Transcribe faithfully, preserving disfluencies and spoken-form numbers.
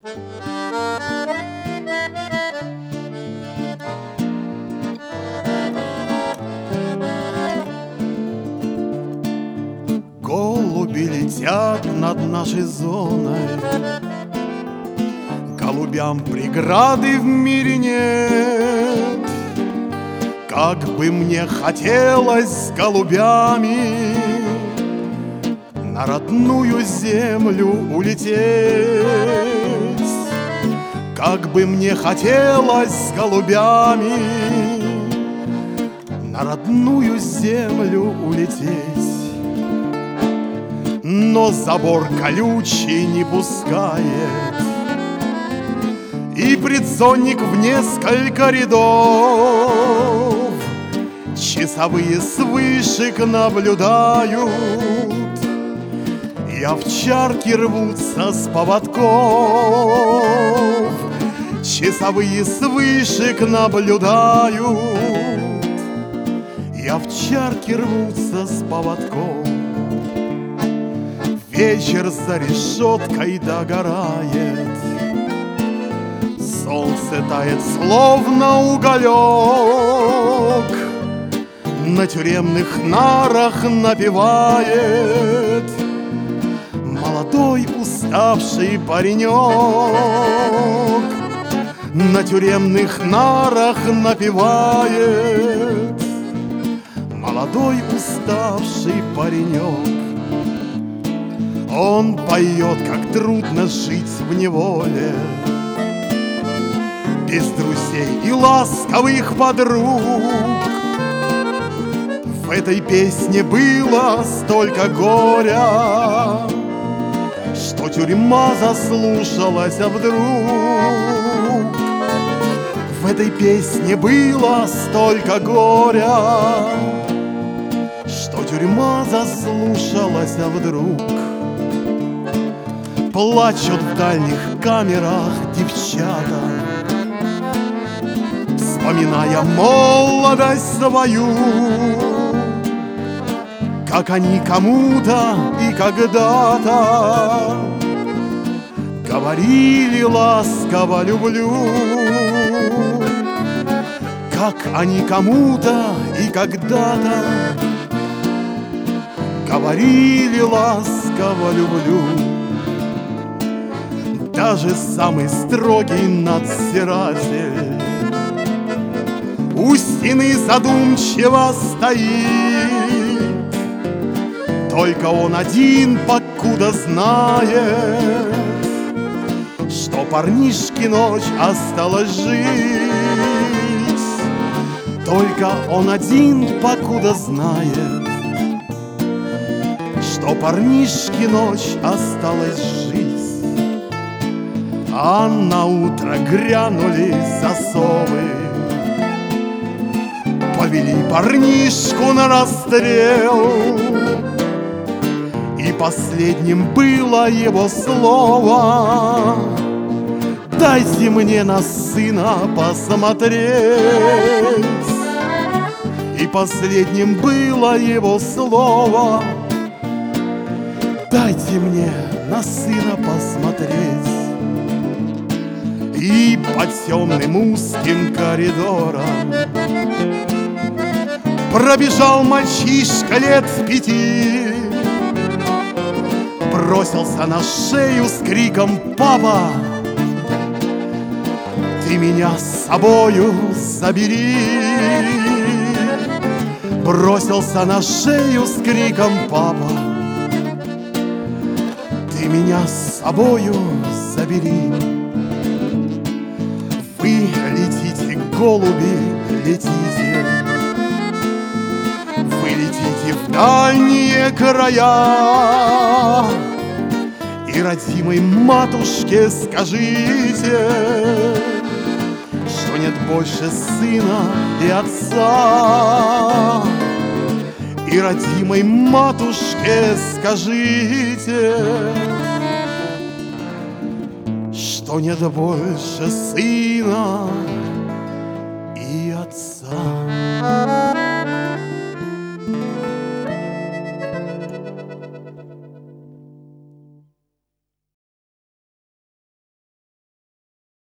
Голуби летят над нашей зоной, голубям преграды в мире нет. Как бы мне хотелось с голубями на родную землю улететь, как бы мне хотелось с голубями на родную землю улететь. Но забор колючий не пускает, и предзонник в несколько рядов часовые с вышек наблюдают, и овчарки рвутся с поводков. Часовые с вышек наблюдают, и овчарки рвутся с поводков. Вечер за решеткой догорает, солнце тает, словно уголек, на тюремных нарах напевает молодой уставший паренек. На тюремных нарах напевает молодой уставший паренек. Он поет, как трудно жить в неволе, без друзей и ласковых подруг. В этой песне было столько горя, что тюрьма заслушалась вдруг. В этой песне было столько горя, что тюрьма заслушалась вдруг. Плачут в дальних камерах девчата, вспоминая молодость свою, как они кому-то и когда-то говорили ласково «люблю», как они кому-то и когда-то говорили ласково «люблю». Даже самый строгий надзиратель у стены задумчиво стоит. Только он один покуда знает, что парнишке ночь осталось жить. Только он один покуда знает, что парнишке ночь осталось жить. А на утро грянули засовы, повели парнишку на расстрел, и последним было его слово: «Дайте мне на сына посмотреть». И последним было его слово: «Дайте мне на сына посмотреть». И по темным узким коридорам пробежал мальчишка лет пяти, бросился на шею с криком: «Папа, ты меня с собою забери!» Бросился на шею с криком: «Папа, ты меня с собою забери!» Вы летите, голуби, летите, вы летите в дальние края, и родимой матушке скажите, что нет больше сына и отца. И родимой матушке скажите, что нет больше сына и отца.